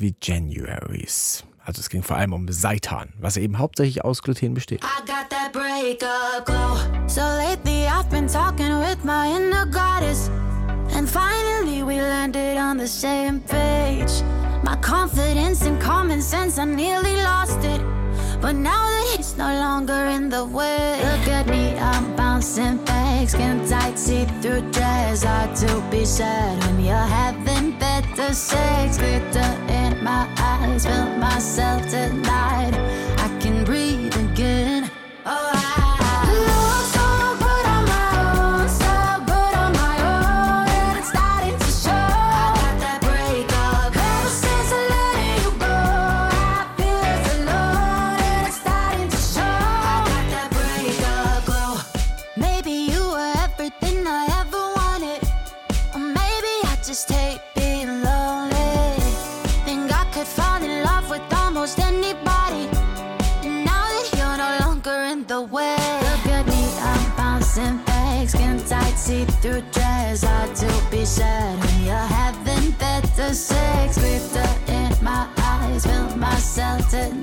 wie Januaries. Also es ging vor allem um Seitan, was eben hauptsächlich aus Gluten besteht. I got that breakup glow. So lately I've been talking with my inner goddess, and finally we landed on the same page. My confidence and common sense, I nearly lost it, but now that it's no longer in the way. Look at me, I'm bouncing back, skin tight, see-through dress. Hard to be sad when you're having better sex. Glitter in my eyes, feel myself tonight. I can breathe again. Oh, I look so good on my own, so good on my own, and it's starting to show. I got that breakup. Ever since I let you go, I feel less alone, and it's starting to show. I got that breakup glow. Maybe you were everything I ever wanted, or maybe I just hate being lonely. Think I could fall in love with almost anybody, and now that you're no longer in the way. Look at me, I'm bouncing back, skin tight, see-through dress. Hard to be sad when you're having better sex. Glitter in my eyes, feel myself tonight.